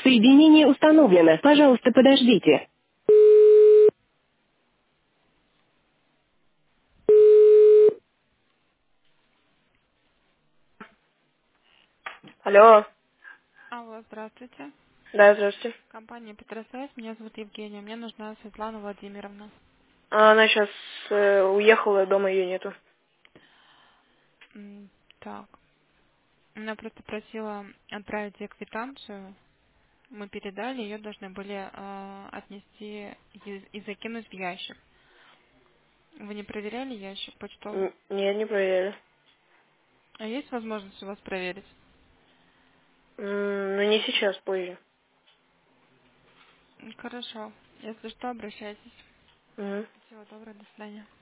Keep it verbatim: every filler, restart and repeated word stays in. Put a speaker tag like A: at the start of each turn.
A: Соединение установлено. Пожалуйста, подождите. Алло.
B: Алло, здравствуйте.
A: Да, здравствуйте.
B: Компания Петросвязь, меня зовут Евгения. Мне нужна Светлана Владимировна.
A: А Она сейчас уехала, дома ее нету.
B: М, Так, она просто просила отправить ей квитанцию. Мы передали, ее должны были э, отнести и, и закинуть в ящик. Вы не проверяли ящик почтовый?
A: М, Нет, не проверяли.
B: А есть возможность у вас проверить?
A: М, Ну, не сейчас, позже.
B: М, Хорошо. Если что, обращайтесь.
A: Мгм.
B: Всего доброго, до свидания.